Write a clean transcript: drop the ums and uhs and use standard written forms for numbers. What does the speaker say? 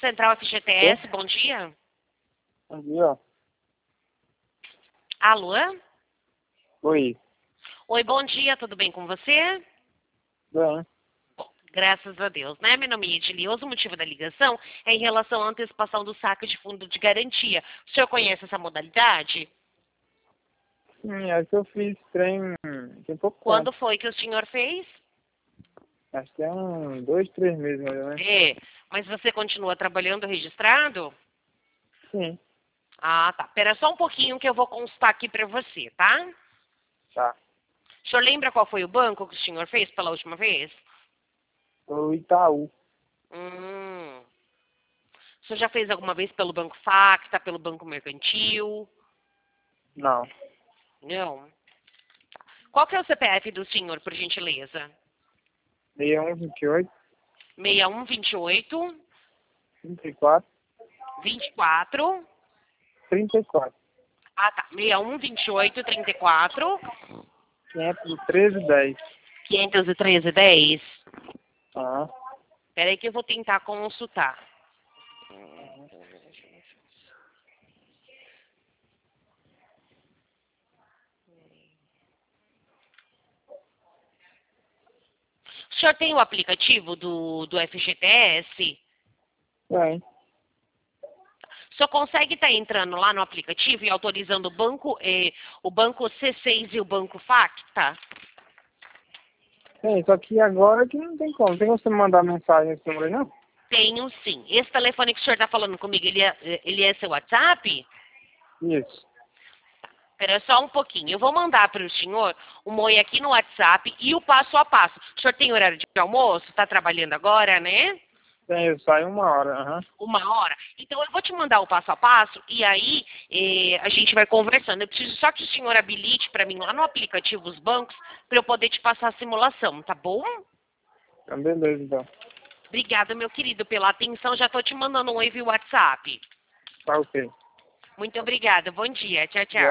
Central FGTS, bom dia. Bom dia. Alô? Oi. Oi, bom dia, tudo bem com você? Bem. Bom, graças a Deus, né? Meu nome é Edilioso, o motivo da ligação é em relação à antecipação do saque de fundo de garantia. O senhor conhece essa modalidade? Sim, acho que eu fiz trem tem pouco Quando tempo. foi que o senhor fez? Acho que é uns 2, 3 meses, mais ou menos. É, mas você continua trabalhando registrado? Sim. Ah, tá. Espera só um pouquinho que eu vou constar aqui para você, tá? Tá. O senhor lembra qual foi o banco que o senhor fez pela última vez? O Itaú. O senhor já fez alguma vez pelo Banco Facta, pelo Banco Mercantil? Não. Não. Qual que é o CPF do senhor, por gentileza? 6128 6128 34 24. 34 Ah, tá. 6128 34 513 10. 513 10. Aham. Espera aí que eu vou tentar consultar. O senhor tem o aplicativo do FGTS? Bem. O senhor consegue estar entrando lá no aplicativo e autorizando o banco C6 e o banco Facta? Sim, só que agora que não tem como. Tem como você me mandar mensagem nesse número aí, não? Tenho sim. Esse telefone que o senhor está falando comigo, ele é seu WhatsApp? Isso. Espera só um pouquinho. Eu vou mandar para o senhor um oi aqui no WhatsApp e o passo a passo. O senhor tem horário de almoço? Está trabalhando agora, né? Tem, eu saio 1 hora. Aham. 1 hora. Então eu vou te mandar o passo a passo e aí a gente vai conversando. Eu preciso só que o senhor habilite para mim lá no aplicativo os bancos para eu poder te passar a simulação, tá bom? Então, beleza, então. Obrigada, meu querido, pela atenção. Já estou te mandando um oi via WhatsApp. Tá ok. Muito obrigada. Bom dia. Tchau, tchau. Já.